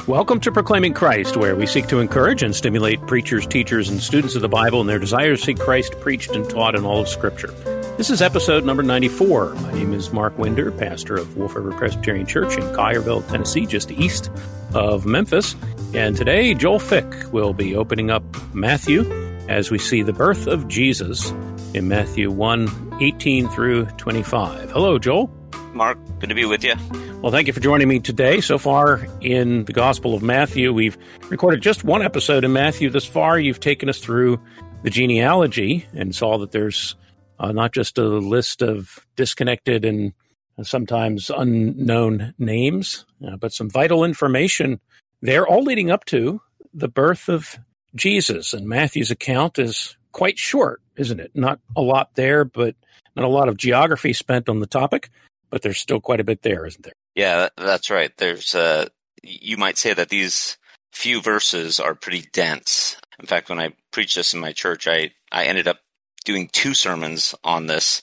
Welcome to Proclaiming Christ, where we seek to encourage and stimulate preachers, teachers, and students of the Bible in their desire to see Christ preached and taught in all of Scripture. This is episode number 94. My name is Mark Winder, pastor of Wolf River Presbyterian Church in Collierville, Tennessee, just east of Memphis. And today, Joel Fick will be opening up Matthew as we see the birth of Jesus in Matthew 1:18 through 25. Hello, Joel. Mark, good to be with you. Well, thank you for joining me today. So far in the Gospel of Matthew, we've recorded just one episode in Matthew thus far. You've taken us through the genealogy and saw that there's not just a list of disconnected and sometimes unknown names, but some vital information there, all leading up to the birth of Jesus. And Matthew's account is quite short, isn't it? Not a lot there, but not a lot of geography spent on the topic, but there's still quite a bit there, isn't there? Yeah, that's right. There's, you might say that these few verses are pretty dense. In fact, when I preached this in my church, I ended up doing 2 sermons on this.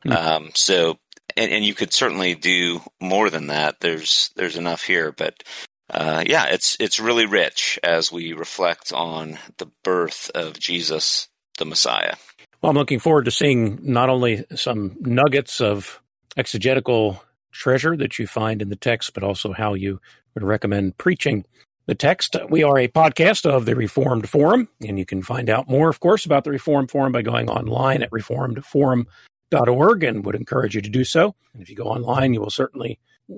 So you could certainly do more than that. There's enough here, but yeah, it's really rich as we reflect on the birth of Jesus, the Messiah. Well, I'm looking forward to seeing not only some nuggets of exegetical treasure that you find in the text, but also how you would recommend preaching the text. We are a podcast of the Reformed Forum, and you can find out more, of course, about the Reformed Forum by going online at reformedforum.org, and would encourage you to do so. And if you go online, you will certainly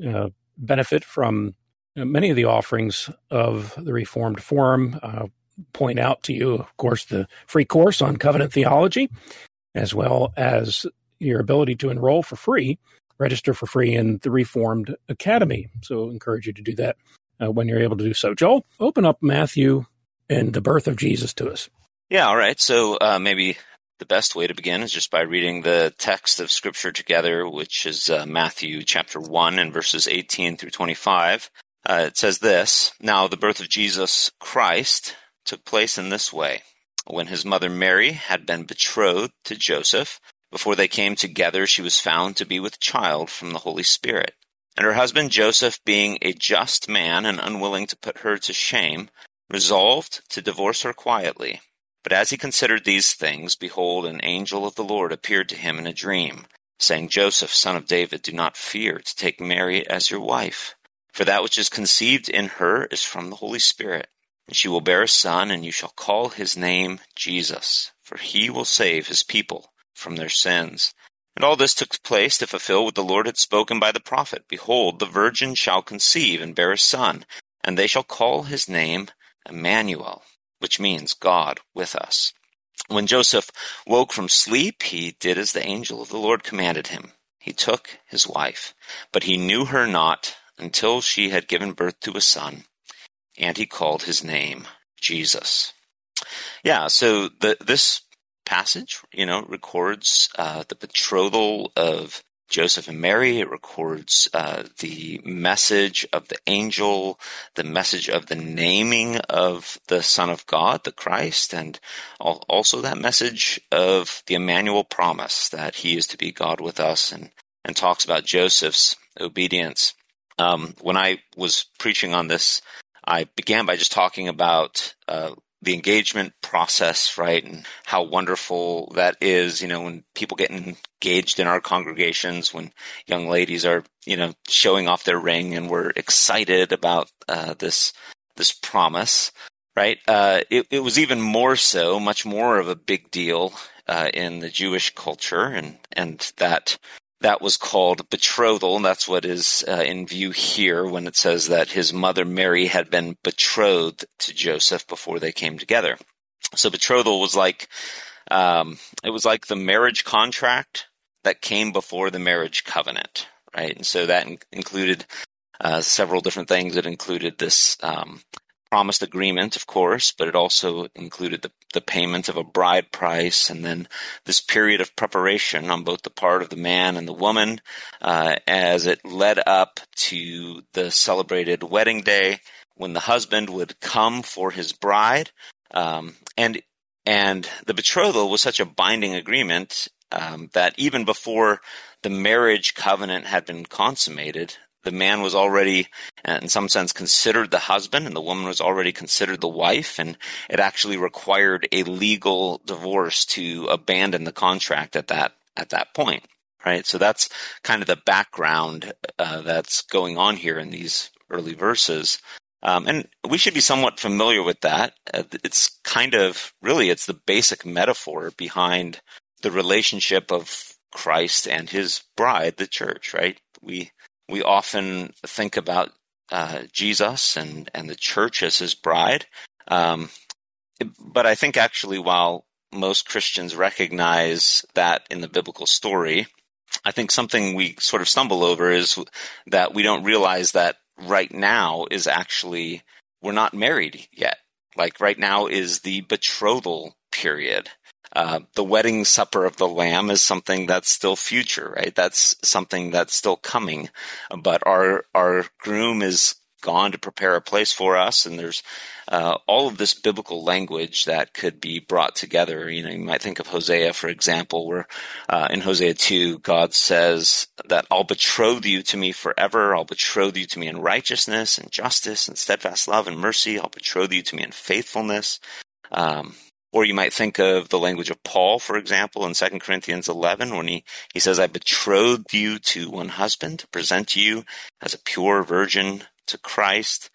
benefit from many of the offerings of the Reformed Forum. Point out to you, of course, the free course on covenant theology, as well as your ability to enroll for free, register for free in the Reformed Academy. So I encourage you to do that when you're able to do so. Joel, open up Matthew and the birth of Jesus to us. Yeah, all right. So maybe the best way to begin is just by reading the text of Scripture together, which is Matthew chapter 1 and verses 18 through 25. It says this: "Now the birth of Jesus Christ took place in this way. When his mother Mary had been betrothed to Joseph, before they came together, she was found to be with child from the Holy Spirit. And her husband Joseph, being a just man and unwilling to put her to shame, resolved to divorce her quietly. But as he considered these things, behold, an angel of the Lord appeared to him in a dream, saying, Joseph, son of David, do not fear to take Mary as your wife, for that which is conceived in her is from the Holy Spirit. And she will bear a son, and you shall call his name Jesus, for he will save his people from their sins. And all this took place to fulfill what the Lord had spoken by the prophet. Behold, the virgin shall conceive and bear a son, and they shall call his name Emmanuel, which means God with us. When Joseph woke from sleep, he did as the angel of the Lord commanded him. He took his wife, but he knew her not until she had given birth to a son, and he called his name Jesus." Yeah, so this passage, records the betrothal of Joseph and Mary. It records the message of the angel, the message of the naming of the Son of God, the Christ, and also that message of the Emmanuel promise that he is to be God with us, and talks about Joseph's obedience. When I was preaching on this, I began by just talking about the engagement process, right, and how wonderful that is, when people get engaged in our congregations, when young ladies are, showing off their ring, and we're excited about this promise, right? It was even more so, much more of a big deal in the Jewish culture, and that was called betrothal, and that's what is in view here when it says that his mother Mary had been betrothed to Joseph before they came together. So betrothal was like the marriage contract that came before the marriage covenant, right? And so that included several different things. It included this promised agreement, of course, but it also included the payment of a bride price, and then this period of preparation on both the part of the man and the woman as it led up to the celebrated wedding day when the husband would come for his bride. And the betrothal was such a binding agreement that even before the marriage covenant had been consummated, the man was already, in some sense, considered the husband, and the woman was already considered the wife, and it actually required a legal divorce to abandon the contract at that point, right? So that's kind of the background that's going on here in these early verses. And we should be somewhat familiar with that. It's kind of, really, it's the basic metaphor behind the relationship of Christ and his bride, the church, right? We often think about Jesus and the church as his bride. But I think actually, while most Christians recognize that in the biblical story, I think something we sort of stumble over is that we don't realize that right now is actually, we're not married yet. Like right now is the betrothal period. The wedding supper of the Lamb is something that's still future, right? That's something that's still coming. But our groom is gone to prepare a place for us, and there's all of this biblical language that could be brought together. You know, you might think of Hosea, for example, where in Hosea 2, God says that I'll betroth you to me forever. I'll betroth you to me in righteousness and justice and steadfast love and mercy. I'll betroth you to me in faithfulness. Or you might think of the language of Paul, for example, in 2 Corinthians 11, when he says, I betrothed you to one husband to present you as a pure virgin to Christ.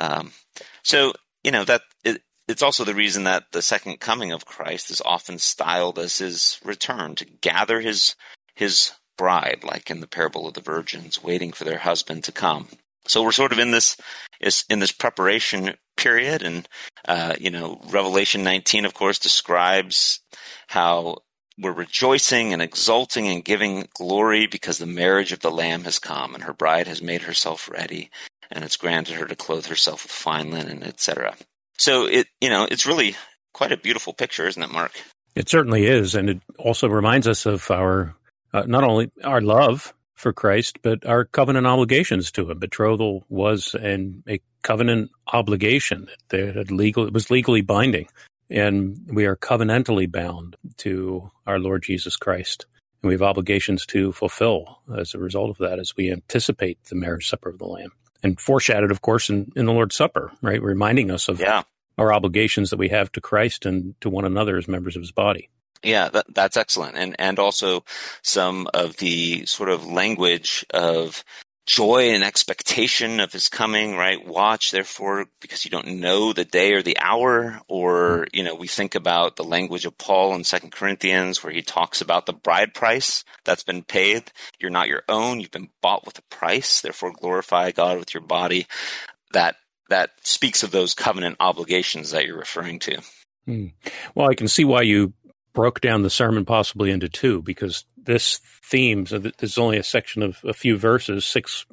So, you know, that it's also the reason that the second coming of Christ is often styled as his return, to gather his bride, like in the parable of the virgins, waiting for their husband to come. So we're sort of in this preparation period, and Revelation 19, of course, describes how we're rejoicing and exulting and giving glory because the marriage of the Lamb has come, and her bride has made herself ready, and it's granted her to clothe herself with fine linen, etc. So it's really quite a beautiful picture, isn't it, Mark? It certainly is, and it also reminds us of our not only our love for Christ, but our covenant obligations to him. Betrothal was a covenant obligation. It was legally binding, and we are covenantally bound to our Lord Jesus Christ. And we have obligations to fulfill as a result of that, as we anticipate the marriage supper of the Lamb. And foreshadowed, of course, in the Lord's Supper, right? Reminding us of our obligations that we have to Christ and to one another as members of his body. Yeah, that's excellent. And also some of the sort of language of joy and expectation of his coming, right? Watch, therefore, because you don't know the day or the hour. Or, we think about the language of Paul in 2 Corinthians, where he talks about the bride price that's been paid. You're not your own. You've been bought with a price. Therefore, glorify God with your body. That speaks of those covenant obligations that you're referring to. Well, I can see why you broke down the sermon possibly into two, because this theme, so there's only a section of a few verses,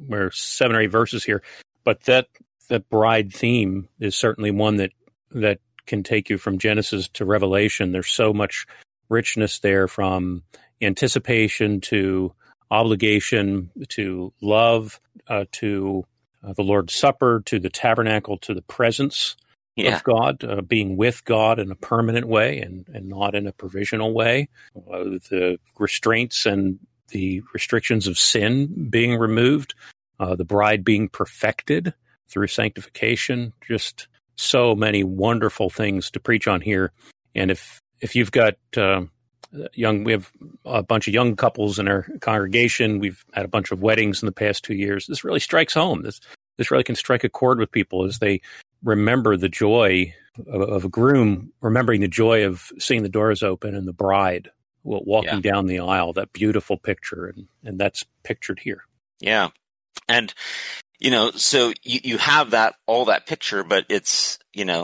7 or 8 verses here, but that bride theme is certainly one that can take you from Genesis to Revelation. There's so much richness there, from anticipation to obligation to love, to the Lord's Supper, to the tabernacle, to the presence of God, being with God in a permanent way and not in a provisional way, the restraints and the restrictions of sin being removed, the bride being perfected through sanctification. Just so many wonderful things to preach on here. And if you've got we have a bunch of young couples in our congregation. We've had a bunch of weddings in the past 2 years. This really strikes home. This really can strike a chord with people as they remember the joy of a groom, remembering the joy of seeing the doors open and the bride walking down the aisle. That beautiful picture, and that's pictured here. Yeah, and so you have all that picture, but it's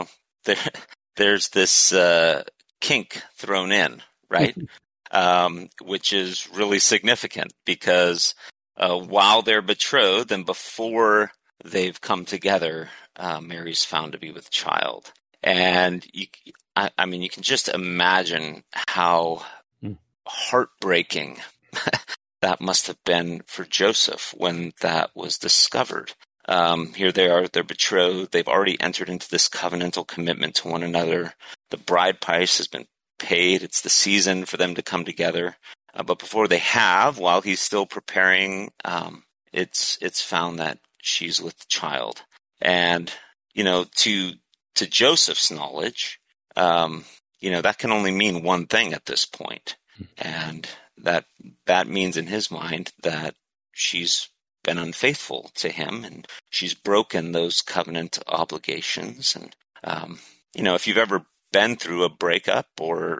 there's this kink thrown in, right? Which is really significant, because while they're betrothed and before they've come together, Mary's found to be with child. And you can just imagine how heartbreaking that must have been for Joseph when that was discovered. Here they are, they're betrothed. They've already entered into this covenantal commitment to one another. The bride price has been paid. It's the season for them to come together. But before they have, while he's still preparing it's found that she's with child. And, to Joseph's knowledge, that can only mean one thing at this point. And that means in his mind that she's been unfaithful to him and she's broken those covenant obligations. And, if you've ever been through a breakup or,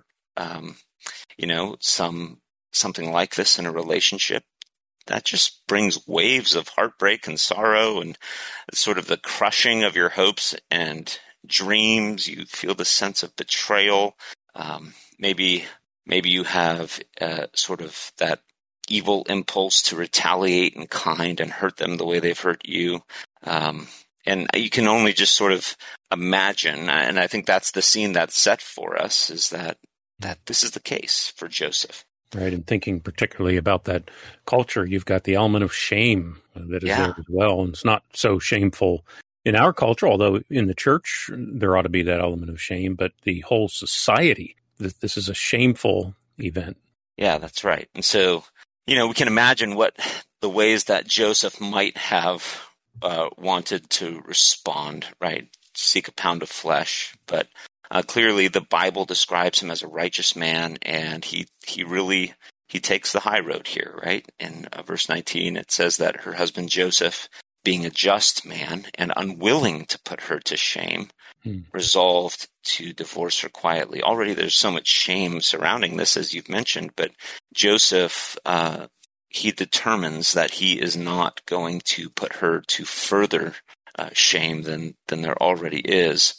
something like this in a relationship, that just brings waves of heartbreak and sorrow and sort of the crushing of your hopes and dreams. You feel the sense of betrayal. Maybe you have sort of that evil impulse to retaliate in kind and hurt them the way they've hurt you. And you can only just sort of imagine, and I think that's the scene that's set for us, is that this is the case for Joseph. Right, and thinking particularly about that culture, you've got the element of shame that is there as well. And it's not so shameful in our culture, although in the church there ought to be that element of shame, but the whole society, this is a shameful event. Yeah, that's right. And so, we can imagine what the ways that Joseph might have wanted to respond, right? Seek a pound of flesh, but clearly the Bible describes him as a righteous man, and he takes the high road here, right? In verse 19, it says that her husband Joseph, being a just man and unwilling to put her to shame, resolved to divorce her quietly. Already there's so much shame surrounding this, as you've mentioned, but Joseph, he determines that he is not going to put her to further shame than there already is.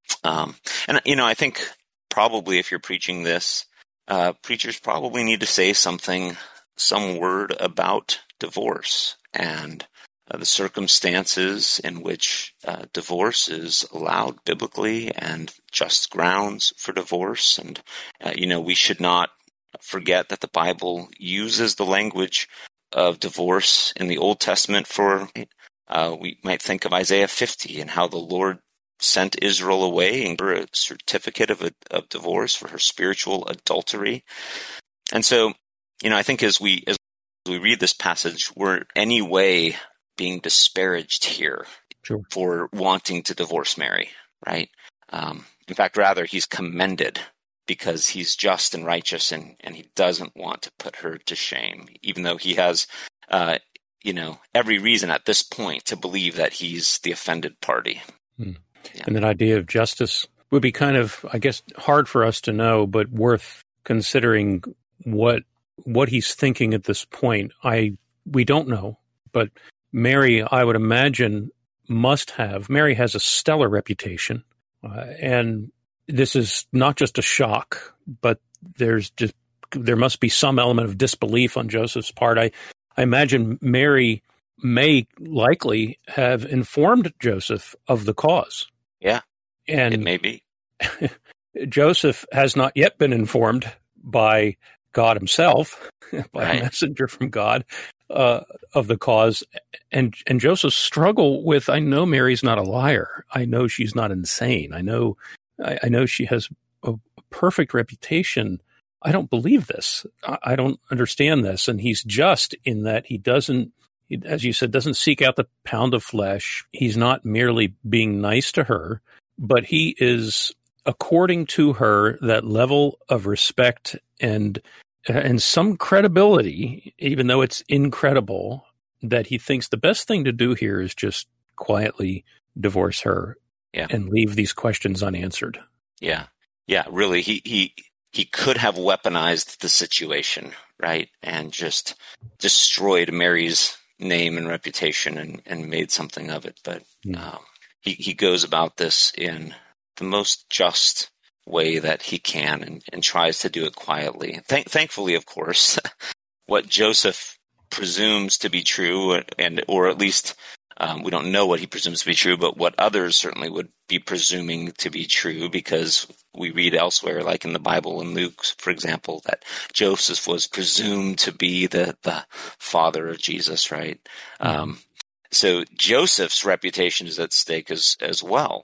I think probably if you're preaching this, preachers probably need to say some word about divorce and the circumstances in which divorce is allowed biblically and just grounds for divorce. And, we should not forget that the Bible uses the language of divorce in the Old Testament we might think of Isaiah 50 and how the Lord sent Israel away and for a certificate of divorce for her spiritual adultery. And so, I think as we read this passage, we're any way being disparaged here for wanting to divorce Mary, right? In fact, rather, he's commended because he's just and righteous and he doesn't want to put her to shame, even though he has, every reason at this point to believe that he's the offended party. Yeah. And that idea of justice would be kind of, I guess, hard for us to know, but worth considering what he's thinking at this point. We don't know, but Mary, I would imagine, Mary has a stellar reputation, and this is not just a shock, but there must be some element of disbelief on Joseph's part. I imagine Mary may likely have informed Joseph of the cause. Yeah, and it may be. Joseph has not yet been informed by God himself, by a messenger from God, of the cause. And Joseph's struggle with, I know Mary's not a liar. I know she's not insane. I know she has a perfect reputation. I don't believe this. I don't understand this. And he's just in that he doesn't, as you said, doesn't seek out the pound of flesh. He's not merely being nice to her, but he is according to her that level of respect and some credibility, even though it's incredible, that he thinks the best thing to do here is just quietly divorce her and leave these questions unanswered. Yeah, really. He could have weaponized the situation, right, and just destroyed Mary's name and reputation and made something of it. But he goes about this in the most just way that he can and tries to do it quietly. Thankfully, of course, what Joseph presumes to be true, or at least we don't know what he presumes to be true, but what others certainly would be presuming to be true, because we read elsewhere, like in the Bible in Luke, for example, that Joseph was presumed to be the father of Jesus, right? So Joseph's reputation is at stake as well.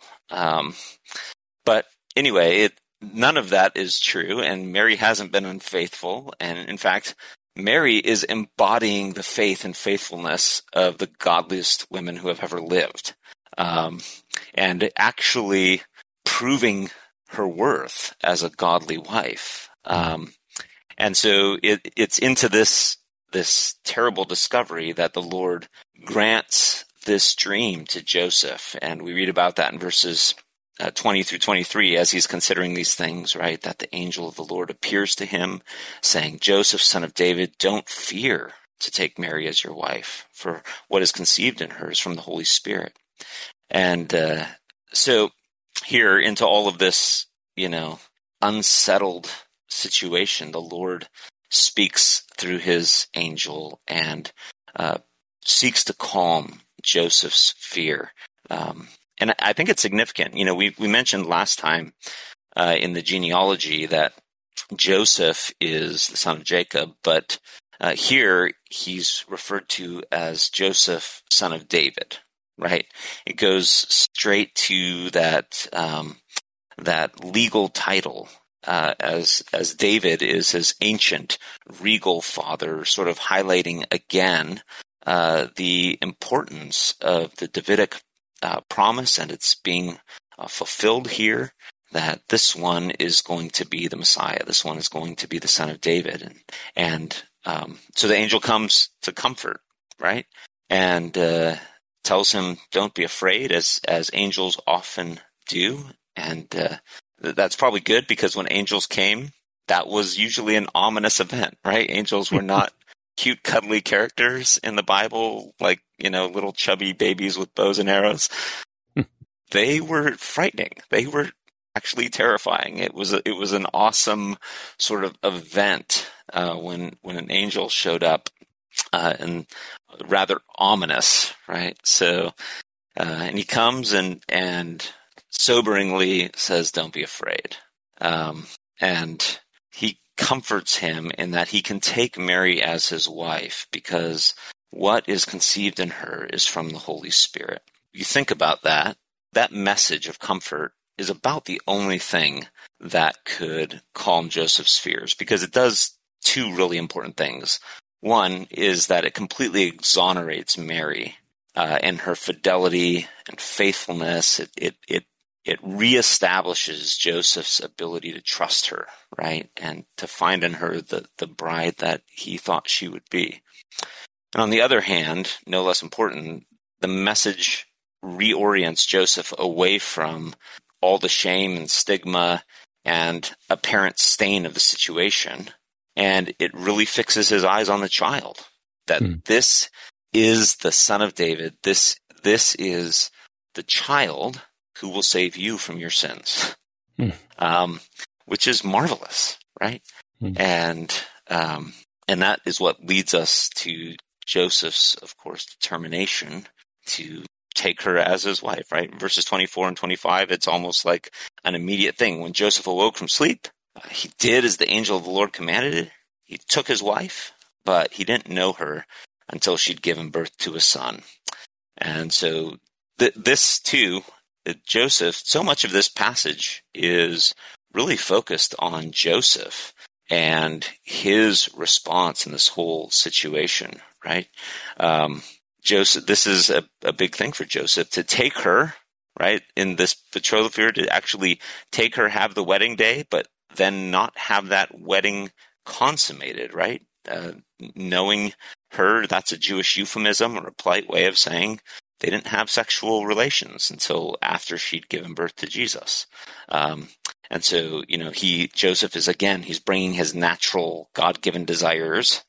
But anyway, none of that is true, and Mary hasn't been unfaithful. And in fact, Mary is embodying the faith and faithfulness of the godliest women who have ever lived, and actually proving her worth as a godly wife. And so it's into this terrible discovery that the Lord grants this dream to Joseph. And we read about that in verses 20 through 23 as he's considering these things, right? That the angel of the Lord appears to him saying, Joseph, son of David, don't fear to take Mary as your wife, for what is conceived in her is from the Holy Spirit. And so here into all of this, unsettled situation, the Lord speaks through his angel and seeks to calm Joseph's fear. And I think it's significant. We mentioned last time in the genealogy that Joseph is the son of Jacob, but here he's referred to as Joseph, son of David, right? It goes straight to that legal title, as David is his ancient regal father, sort of highlighting again the importance of the Davidic promise, and it's being fulfilled here, that this one is going to be the Messiah. This one is going to be the son of David. And so the angel comes to comfort, right? And tells him, don't be afraid, as angels often do. And that's probably good, because when angels came, that was usually an ominous event, right? Angels were not cute, cuddly characters in the Bible, like, little chubby babies with bows and arrows. They were frightening. They were actually terrifying. It was an awesome sort of event when an angel showed up, and rather ominous, right? So, and he comes and soberingly says, "Don't be afraid," and he comforts him in that he can take Mary as his wife, because what is conceived in her is from the Holy Spirit. You think about that message of comfort is about the only thing that could calm Joseph's fears, because it does two really important things. One is that it completely exonerates Mary and her fidelity and faithfulness. It reestablishes Joseph's ability to trust her, right? And to find in her the bride that he thought she would be. And on the other hand, no less important, the message reorients Joseph away from all the shame and stigma and apparent stain of the situation. And it really fixes his eyes on the child, that this is the son of David. This is the child who will save you from your sins, which is marvelous, right? And that is what leads us to Joseph's, of course, determination to take her as his wife, right? Verses 24 and 25, it's almost like an immediate thing. When Joseph awoke from sleep, he did as the angel of the Lord commanded it. He took his wife, but he didn't know her until she'd given birth to a son. And so this too, Joseph, so much of this passage is really focused on Joseph and his response in this whole situation, right? Joseph, this is a big thing for Joseph, to take her, right, in this betrothal period, to actually take her, have the wedding day, but then not have that wedding consummated, right? Knowing her, that's a Jewish euphemism or a polite way of saying they didn't have sexual relations until after she'd given birth to Jesus. And so, Joseph is, again, he's bringing his natural God-given desires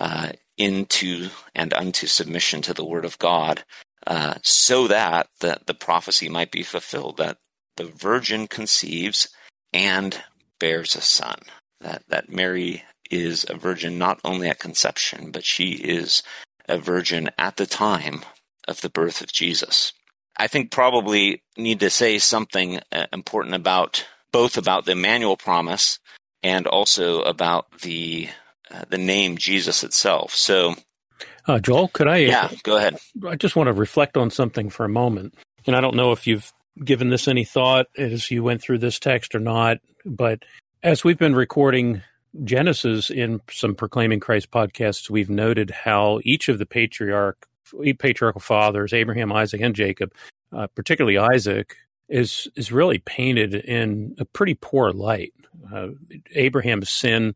into and unto submission to the Word of God, so that the prophecy might be fulfilled, that the virgin conceives and bears a son, that Mary is a virgin not only at conception, but she is a virgin at the time of the birth of Jesus. I think probably need to say something important both about the Emmanuel promise and also about the name Jesus itself. So, Joel, could I? Yeah, go ahead. I just want to reflect on something for a moment. And I don't know if you've given this any thought as you went through this text or not, but as we've been recording Genesis, in some Proclaiming Christ podcasts, we've noted how each of the patriarchal fathers, Abraham, Isaac, and Jacob, particularly Isaac, is really painted in a pretty poor light. Abraham's sin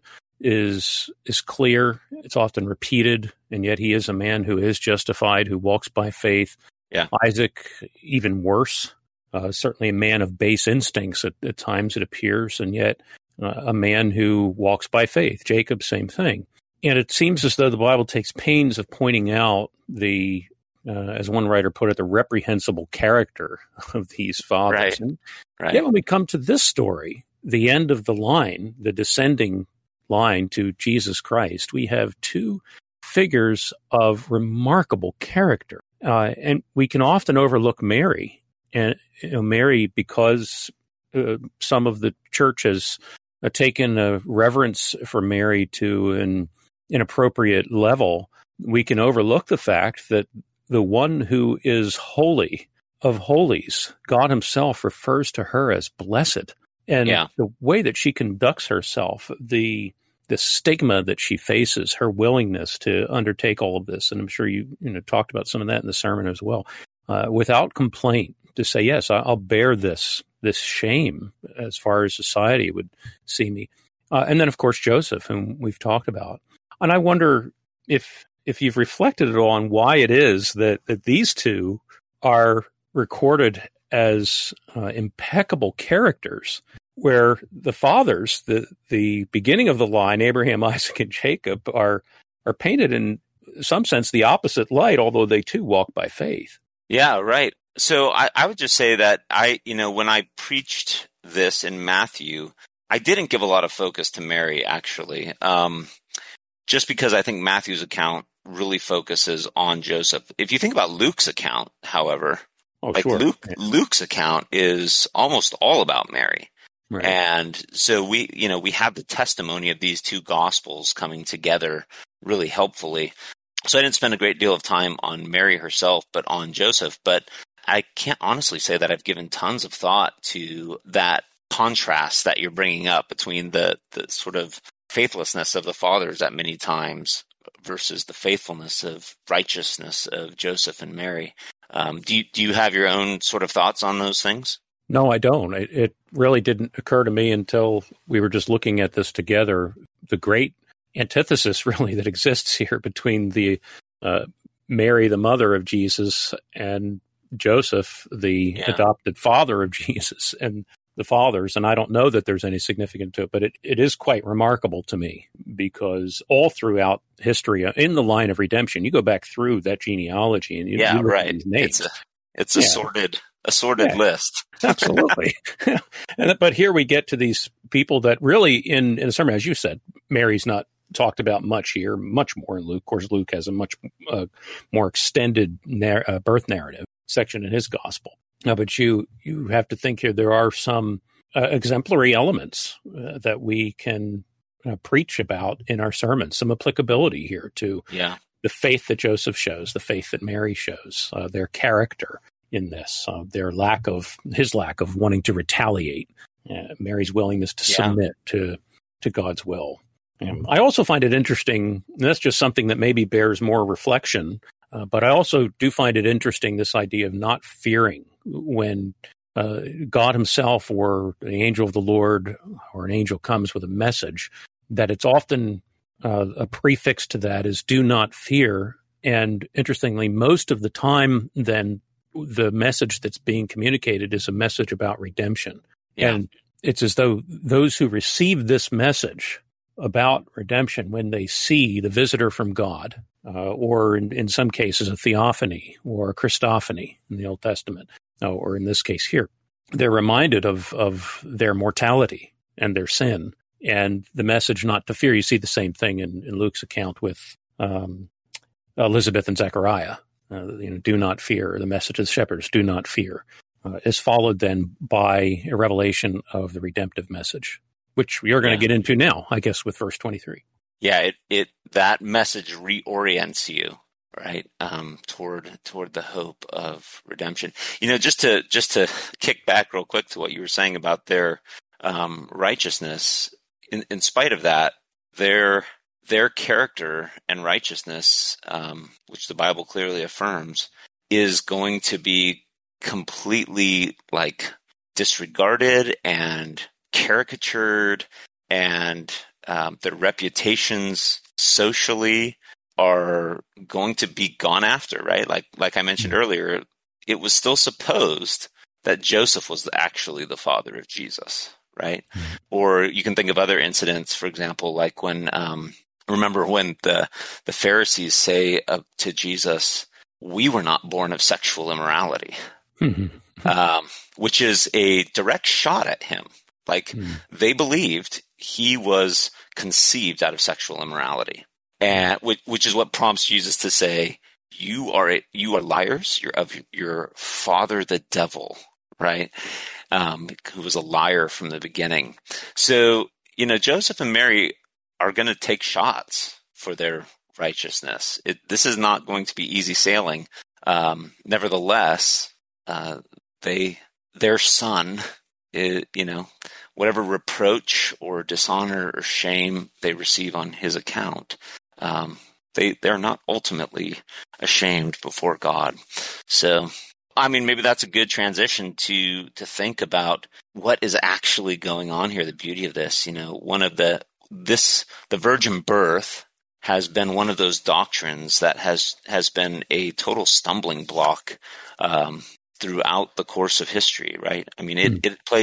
is clear. It's often repeated, and yet he is a man who is justified, who walks by faith. Yeah. Isaac, even worse, certainly a man of base instincts at times, it appears, and yet a man who walks by faith. Jacob, same thing. And it seems as though the Bible takes pains of pointing out the, as one writer put it, the reprehensible character of these fathers. Right. And Right. yet when we come to this story, the end of the line, the descending line to Jesus Christ, we have two figures of remarkable character. And we can often overlook Mary. And Mary, because some of the church has taken a reverence for Mary to an inappropriate level, we can overlook the fact that the one who is holy of holies, God himself, refers to her as blessed. And the way that she conducts herself, the stigma that she faces, her willingness to undertake all of this, and I'm sure you talked about some of that in the sermon as well, without complaint, to say, yes, I'll bear this shame as far as society would see me. And then, of course, Joseph, whom we've talked about. And I wonder if you've reflected at all on why it is that these two are recorded as impeccable characters, where the fathers, the beginning of the line, Abraham, Isaac, and Jacob, are painted in some sense the opposite light, although they too walk by faith. Yeah, right. So I would just say that when I preached this in Matthew, I didn't give a lot of focus to Mary, actually, just because I think Matthew's account really focuses on Joseph. If you think about Luke's account, however, Sure. Luke's account is almost all about Mary. Right. And so we have the testimony of these two gospels coming together really helpfully. So I didn't spend a great deal of time on Mary herself, but on Joseph. But I can't honestly say that I've given tons of thought to that contrast that you're bringing up between the sort of faithlessness of the fathers at many times versus the faithfulness of righteousness of Joseph and Mary. Do you have your own sort of thoughts on those things? No, I don't. It really didn't occur to me until we were just looking at this together. The great antithesis really that exists here between the Mary, the mother of Jesus, and Joseph, the adopted father of Jesus, and the fathers. And I don't know that there's any significance to it, but it is quite remarkable to me, because all throughout history, in the line of redemption, you go back through that genealogy and you look at these names. It's a sordid list. Absolutely. But here we get to these people that really, in a sermon, as you said, Mary's not talked about much here, much more in Luke. Of course, Luke has a much more extended birth narrative section in his gospel. But you have to think here there are some exemplary elements that we can preach about in our sermons, some applicability here to the faith that Joseph shows, the faith that Mary shows, their character in this, his lack of wanting to retaliate, Mary's willingness to submit to God's will. I also find it interesting, and that's just something that maybe bears more reflection, but I also do find it interesting, this idea of not fearing when God himself or the angel of the Lord or an angel comes with a message, that it's often a prefix to that is do not fear. And interestingly, most of the time then the message that's being communicated is a message about redemption. Yeah. And it's as though those who receive this message about redemption, when they see the visitor from God, or in some cases a theophany or a Christophany in the Old Testament, or in this case here, they're reminded of their mortality and their sin and the message not to fear. You see the same thing in Luke's account with Elizabeth and Zechariah. Do not fear. The message of the shepherds, do not fear, is followed then by a revelation of the redemptive message, which we are going to get into now, I guess, with verse 23. Yeah, that message reorients you, right, toward the hope of redemption. Just to kick back real quick to what you were saying about their righteousness. In spite of that, their character and righteousness, which the Bible clearly affirms, is going to be completely like disregarded and caricatured, and their reputations socially are going to be gone after, right? Like I mentioned earlier, it was still supposed that Joseph was actually the father of Jesus, right? Or you can think of other incidents, for example, like when remember when the Pharisees say to Jesus, "We were not born of sexual immorality," which is a direct shot at him. Like they believed he was conceived out of sexual immorality, and which is what prompts Jesus to say, "You are liars. You're of your father, the devil," right? Who was a liar from the beginning. So Joseph and Mary are going to take shots for their righteousness. This is not going to be easy sailing. Nevertheless, their son, whatever reproach or dishonor or shame they receive on his account, they're not ultimately ashamed before God. So, I mean, maybe that's a good transition to think about what is actually going on here. The beauty of this, the virgin birth has been one of those doctrines that has been a total stumbling block throughout the course of history, right? I mean, it plays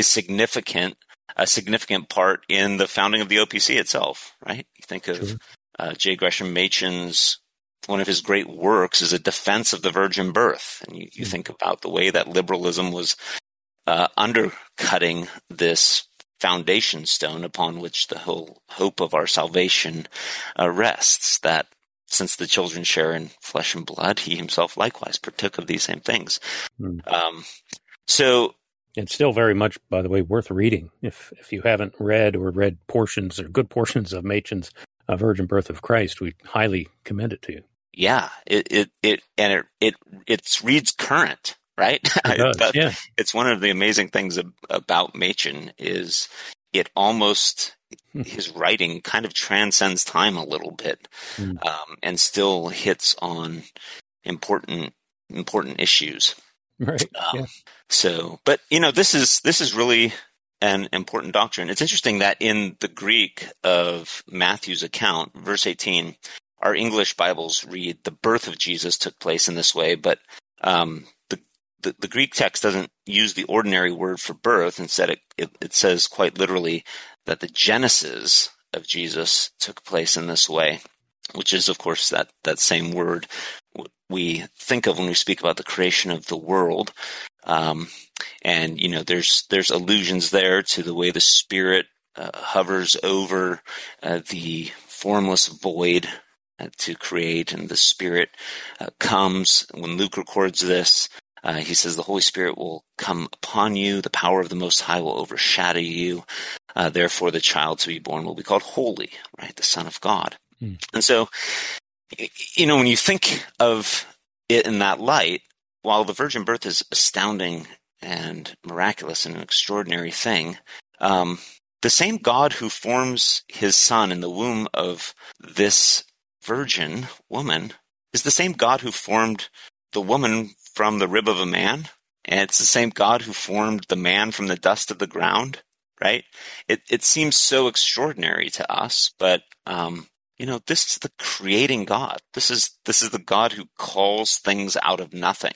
a significant part in the founding of the OPC itself, right? You think of J. Gresham Machen's, one of his great works is a defense of the virgin birth. And you think about the way that liberalism was undercutting this foundation stone upon which the whole hope of our salvation rests, that since the children share in flesh and blood, he himself likewise partook of these same things. So it's still very much, by the way, worth reading. If you haven't read portions or good portions of Machen's Virgin Birth of Christ, we highly commend it to you. Yeah, it reads current, right? It does, yeah. It's one of the amazing things about Machen is it almost, his writing kind of transcends time a little bit, and still hits on important issues. Right. Yeah. So, but this is really an important doctrine. It's interesting that in the Greek of Matthew's account, verse 18, our English Bibles read, "The birth of Jesus took place in this way," but the Greek text doesn't use the ordinary word for birth. Instead, it says quite literally that the genesis of Jesus took place in this way, which is, of course, that same word we think of when we speak about the creation of the world. And there's allusions there to the way the Spirit hovers over the formless void to create, and the Spirit comes. When Luke records this, he says the Holy Spirit will come upon you, the power of the Most High will overshadow you, therefore the child to be born will be called holy, right, the Son of God. And so, when you think of it in that light, while the virgin birth is astounding and miraculous and an extraordinary thing, the same God who forms his son in the womb of this virgin woman is the same God who formed the woman from the rib of a man, and it's the same God who formed the man from the dust of the ground, right? It seems so extraordinary to us, but this is the creating God. This is the God who calls things out of nothing.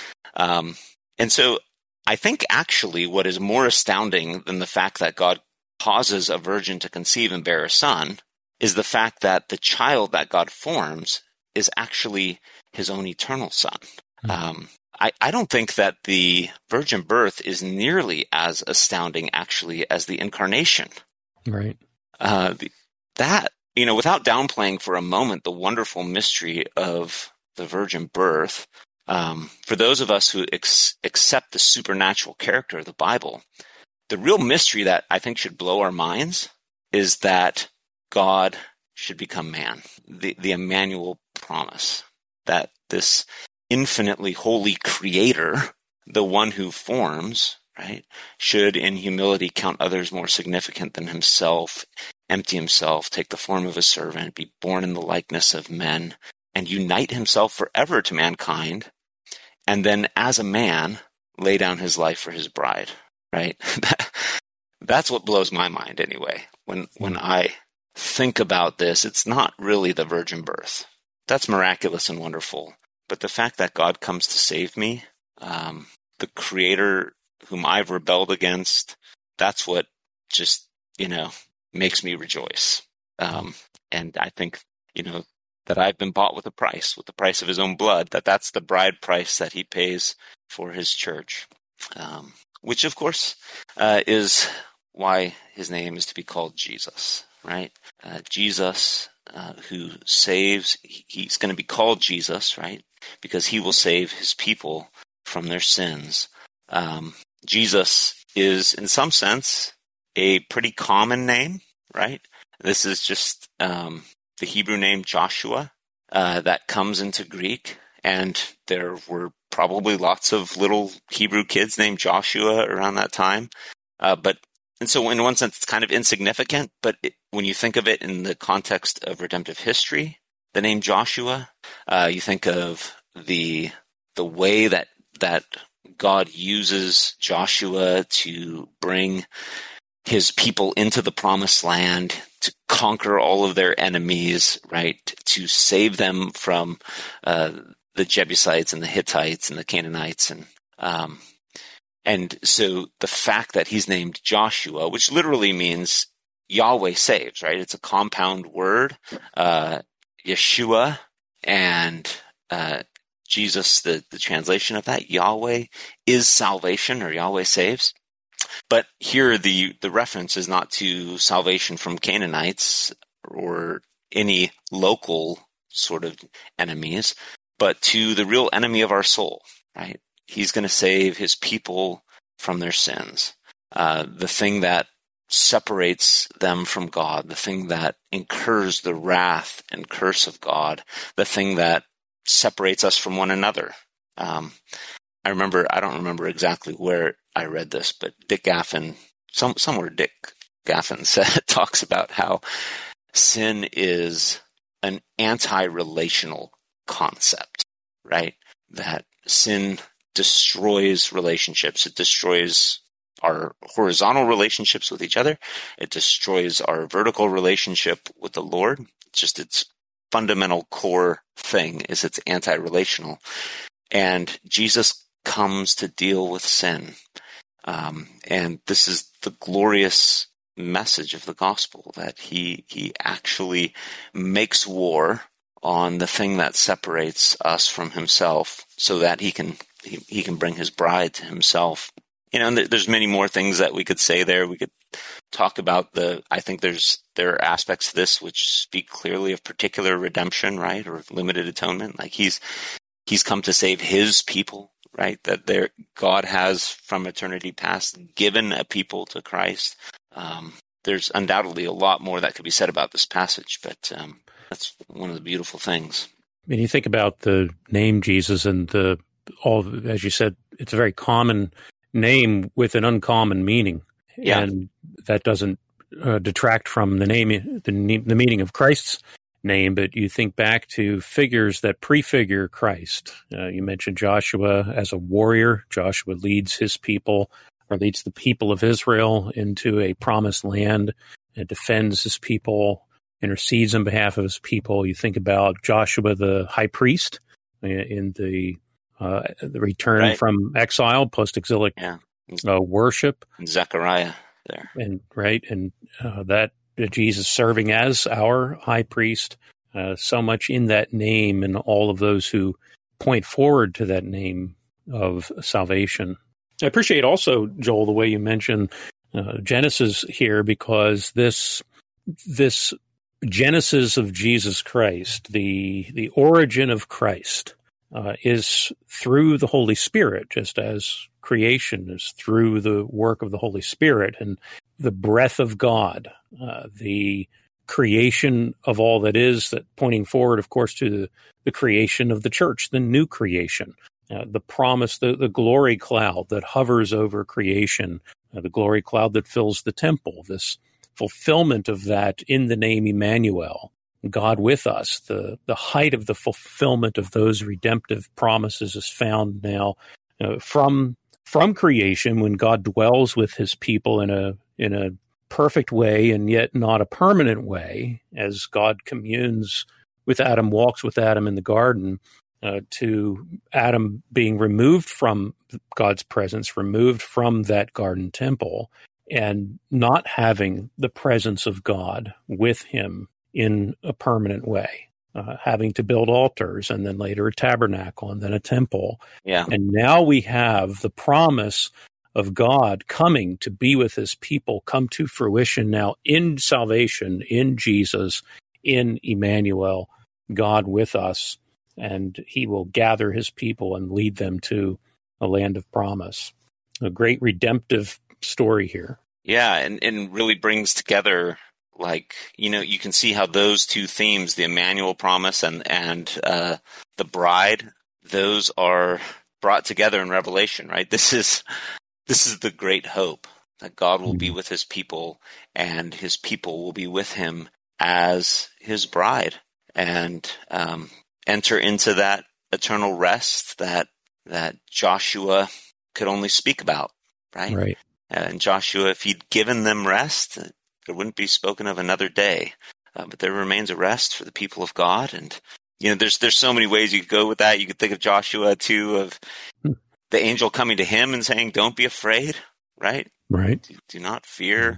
And so I think actually what is more astounding than the fact that God causes a virgin to conceive and bear a son is the fact that the child that God forms is actually his own eternal son. I don't think that the virgin birth is nearly as astounding actually as the incarnation. Right. Without downplaying for a moment the wonderful mystery of the virgin birth, for those of us who accept the supernatural character of the Bible, the real mystery that I think should blow our minds is that God should become man. The Emmanuel promise that this infinitely holy creator, the one who forms, right, should in humility count others more significant than himself empty himself, take the form of a servant, be born in the likeness of men, and unite himself forever to mankind, and then as a man, lay down his life for his bride, right? That's what blows my mind anyway. When I think about this, it's not really the virgin birth. That's miraculous and wonderful. But the fact that God comes to save me, the Creator whom I've rebelled against, that's what just, makes me rejoice. And I think, that I've been bought with the price of his own blood, that's the bride price that he pays for his church, which of course is why his name is to be called Jesus, right? Jesus, who saves, he's going to be called Jesus, right? Because he will save his people from their sins. Jesus is, in some sense, a pretty common name, right? This is just the Hebrew name Joshua that comes into Greek, and there were probably lots of little Hebrew kids named Joshua around that time. And so in one sense, it's kind of insignificant, but when you think of it in the context of redemptive history, the name Joshua, you think of the way that God uses Joshua to bring his people into the promised land, to conquer all of their enemies, right? To save them from the Jebusites and the Hittites and the Canaanites. And so the fact that he's named Joshua, which literally means Yahweh saves, right? It's a compound word, Yeshua and Jesus, the translation of that, Yahweh is salvation, or Yahweh saves. But here the reference is not to salvation from Canaanites or any local sort of enemies, but to the real enemy of our soul, right? He's going to save his people from their sins. The thing that separates them from God, the thing that incurs the wrath and curse of God, the thing that separates us from one another. I don't remember exactly where I read this, but Dick Gaffin, somewhere Dick Gaffin talks about how sin is an anti-relational concept, right? That sin destroys relationships. It destroys our horizontal relationships with each other. It destroys our vertical relationship with the Lord. It's just its fundamental core thing is it's anti-relational. And Jesus comes to deal with sin. And this is the glorious message of the gospel, that he actually makes war on the thing that separates us from himself so that he can bring his bride to himself. And there's many more things that we could say there. We could talk about I think there are aspects to this which speak clearly of particular redemption, right? Or limited atonement. Like he's come to save his people, right? That God has from eternity past given a people to Christ. There's undoubtedly a lot more that could be said about this passage, but that's one of the beautiful things. When you think about the name Jesus and as you said, it's a very common name with an uncommon meaning. Yeah. And that doesn't detract from the meaning of Christ's name, but you think back to figures that prefigure Christ. You mentioned Joshua as a warrior. Joshua leads his people, or leads the people of Israel into a promised land and defends his people, intercedes on behalf of his people. You think about Joshua the high priest in the return right. from exile, post-exilic worship. Zechariah there. And that Jesus serving as our high priest, so much in that name and all of those who point forward to that name of salvation. I appreciate also, Joel, the way you mention Genesis here, because this Genesis of Jesus Christ, the origin of Christ, is through the Holy Spirit, just as creation is through the work of the Holy Spirit and the breath of God, the creation of all that is, that pointing forward, of course, to the creation of the church, the new creation, the promise, the glory cloud that hovers over creation, the glory cloud that fills the temple, this fulfillment of that in the name Emmanuel, God with us. The height of the fulfillment of those redemptive promises is found now from creation, when God dwells with his people in a perfect way, and yet not a permanent way, as God communes with Adam, walks with Adam in the garden, to Adam being removed from God's presence, removed from that garden temple, and not having the presence of God with him in a permanent way, having to build altars, and then later a tabernacle, and then a temple. Yeah. And now we have the promise of God coming to be with his people come to fruition now in salvation, in Jesus, in Emmanuel, God with us, and he will gather his people and lead them to a land of promise. A great redemptive story here. Yeah, and really brings together, like, you can see how those two themes, the Emmanuel promise and the bride, those are brought together in Revelation, right? This is the great hope, that God will be with his people, and his people will be with him as his bride, and enter into that eternal rest that Joshua could only speak about, right? Right. And Joshua, if he'd given them rest, there wouldn't be spoken of another day. But there remains a rest for the people of God. And, there's so many ways you could go with that. You could think of Joshua, too, of the angel coming to him and saying, don't be afraid, right? Right. Do not fear.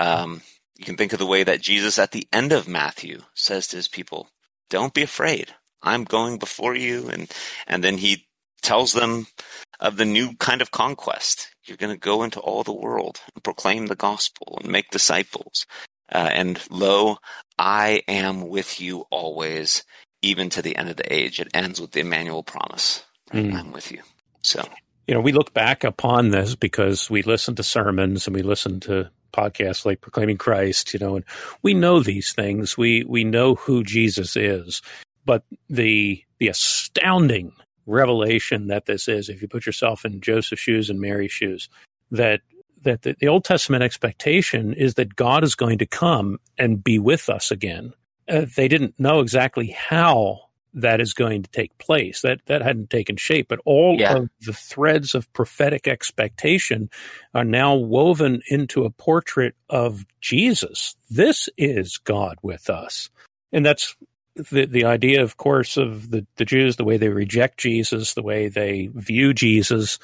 You can think of the way that Jesus at the end of Matthew says to his people, don't be afraid. I'm going before you. And then he tells them of the new kind of conquest. You're going to go into all the world and proclaim the gospel and make disciples. And lo, I am with you always, even to the end of the age. It ends with the Emmanuel promise. Right? I'm with you. So, we look back upon this because we listen to sermons and we listen to podcasts like Proclaiming Christ, and we know these things. We know who Jesus is. But the astounding revelation that this is, if you put yourself in Joseph's shoes and Mary's shoes, that the Old Testament expectation is that God is going to come and be with us again. They didn't know exactly how that is going to take place. That hadn't taken shape, but all of the threads of prophetic expectation are now woven into a portrait of Jesus. This is God with us. And that's the idea, of course, of the Jews, the way they reject Jesus, the way they view Jesus,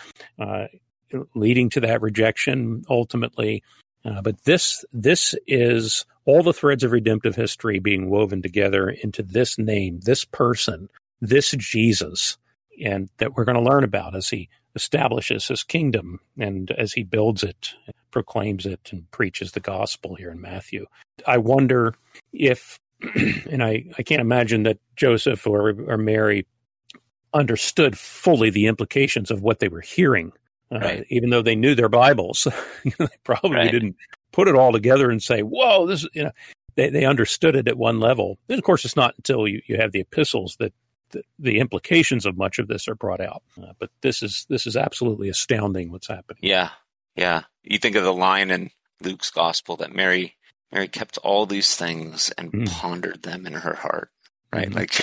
leading to that rejection ultimately. But this is all the threads of redemptive history being woven together into this name, this person, this Jesus, and that we're going to learn about as he establishes his kingdom and as he builds it, proclaims it, and preaches the gospel here in Matthew. I wonder if, and I can't imagine that Joseph or Mary understood fully the implications of what they were hearing. Right. Even though they knew their Bibles, they probably didn't put it all together and say, whoa, this, they understood it at one level. And of course, it's not until you have the epistles that the implications of much of this are brought out. But this is absolutely astounding what's happening. Yeah. Yeah. You think of the line in Luke's gospel that Mary kept all these things and pondered them in her heart, right? Like,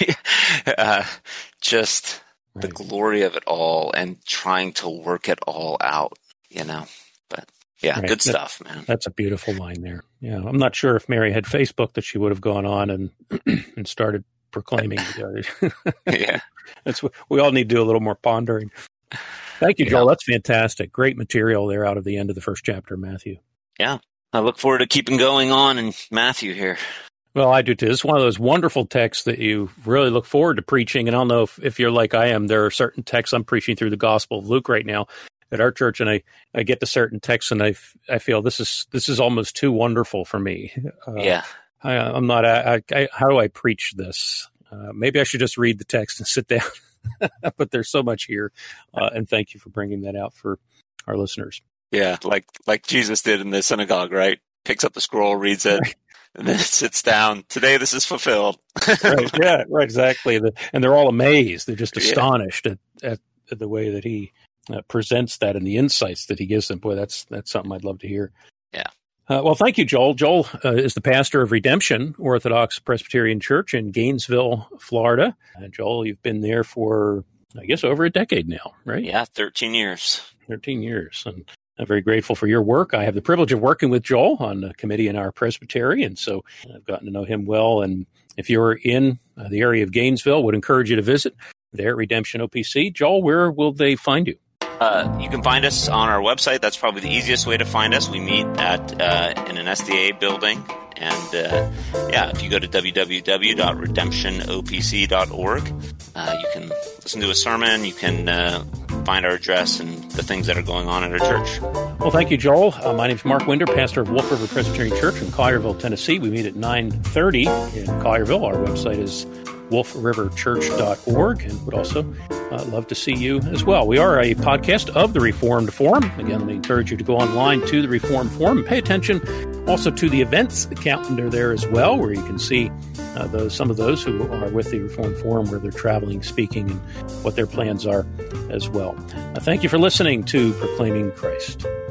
just the glory of it all and trying to work it all out, but good stuff, man. That's a beautiful line there. Yeah. I'm not sure if Mary had Facebook that she would have gone on and started proclaiming. Yeah. That's what we all need to do, a little more pondering. Thank you, Joel. That's fantastic. Great material there out of the end of the first chapter of Matthew. Yeah. I look forward to keeping going on in Matthew here. Well, I do too. It's one of those wonderful texts that you really look forward to preaching. And I don't know if you're like I am. There are certain texts I'm preaching through the Gospel of Luke right now at our church, and I get to certain texts, and I feel this is almost too wonderful for me. I'm not. How do I preach this? Maybe I should just read the text and sit down. But there's so much here, and thank you for bringing that out for our listeners. Yeah, like Jesus did in the synagogue, right? Picks up the scroll, reads it. Right. And then it sits down. Today, this is fulfilled. Right. Yeah. Right. Exactly. And they're all amazed. They're just astonished at the way that he presents that and the insights that he gives them. Boy, that's something I'd love to hear. Yeah. Well, thank you, Joel. Joel is the pastor of Redemption Orthodox Presbyterian Church in Gainesville, Florida. Joel, you've been there for, I guess, over a decade now, right? Yeah, 13 years. 13 years. And I'm very grateful for your work. I have the privilege of working with Joel on a committee in our presbytery, and so I've gotten to know him well. And if you're in the area of Gainesville, would encourage you to visit there at Redemption OPC. Joel, where will they find you? You can find us on our website. That's probably the easiest way to find us. We meet at in an SDA building. And if you go to www.redemptionopc.org, you can listen to a sermon. You can find our address and the things that are going on at our church. Well, thank you, Joel. My name is Mark Winder, pastor of Wolf River Presbyterian Church in Collierville, Tennessee. We meet at 9:30 in Collierville. Our website is wolfriverchurch.org, and would also love to see you as well. We are a podcast of the Reformed Forum. Again, we encourage you to go online to the Reformed Forum and pay attention also to the events calendar there as well, where you can see some of those who are with the Reformed Forum, where they're traveling, speaking, and what their plans are as well. Thank you for listening to Proclaiming Christ.